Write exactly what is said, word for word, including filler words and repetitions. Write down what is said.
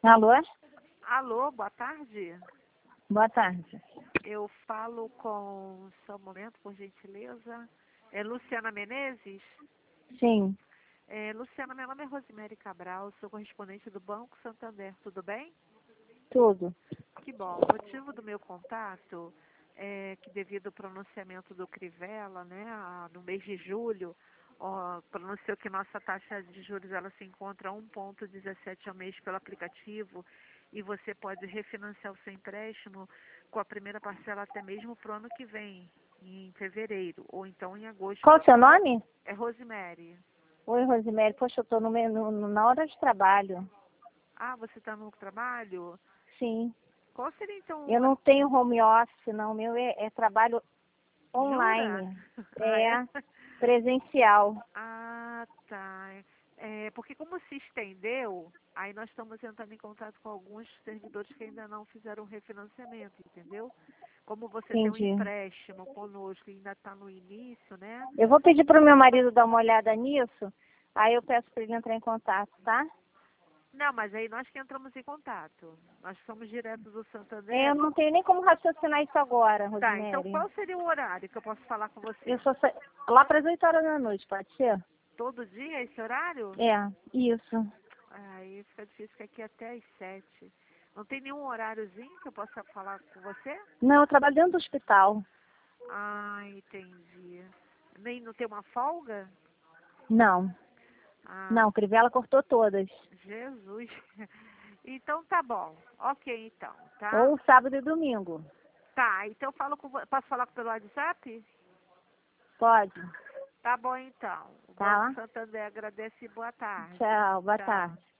Alô? Alô, boa tarde. Boa tarde. Eu falo com, só um momento, por gentileza. É Luciana Menezes? Sim, É, Luciana, meu nome é Rosemary Cabral, sou correspondente do Banco Santander, tudo bem? tudo. Que bom. O motivo do meu contato é que devido ao pronunciamento do Crivella, né, a- no mês de julho, ó, pronunciou que nossa taxa de juros ela se encontra a um vírgula dezessete ao mês pelo aplicativo e você pode refinanciar o seu empréstimo com a primeira parcela até mesmo para o ano que vem, em fevereiro, ou então em agosto. Qual o seu nome? É Rosemary. Oi, Rosemary. Poxa, eu tô no, me- no- no- na hora de trabalho. Ah, você está no trabalho? Sim. Qual seria então Eu o... não tenho home office, não. O meu é, é trabalho Jura? online. Ah, é? É presencial. Ah, tá. É, porque como se estendeu, aí nós estamos entrando em contato com alguns servidores que ainda não fizeram o refinanciamento, entendeu? Como você tem um Entendi. empréstimo conosco e ainda está no início, né? Eu vou pedir pro meu marido dar uma olhada nisso. Aí eu peço para ele entrar em contato, tá? Não, mas aí nós que entramos em contato. Nós somos direto do É, eu Santander. não tenho nem como raciocinar isso agora, Tá, então Rosemary. qual seria o horário que eu posso falar com Eu você? só sa... lá para as oito horas da noite, pode ser? Todo dia esse horário? É, isso. Aí fica difícil que aqui é até às sete. Não tem nenhum horáriozinho que eu possa falar com você? Não, eu trabalho dentro do hospital. Ah, entendi. Nem não tem uma folga? Não, Ah, não, Crivella cortou todas. Jesus. Então tá bom. Ok, então, tá? Ou sábado e domingo. Tá, então eu falo com, vo- posso falar pelo WhatsApp? Pode. Tá bom então. O Banco Tá? Santander agradece e boa tarde. Tchau, boa Tchau. tarde.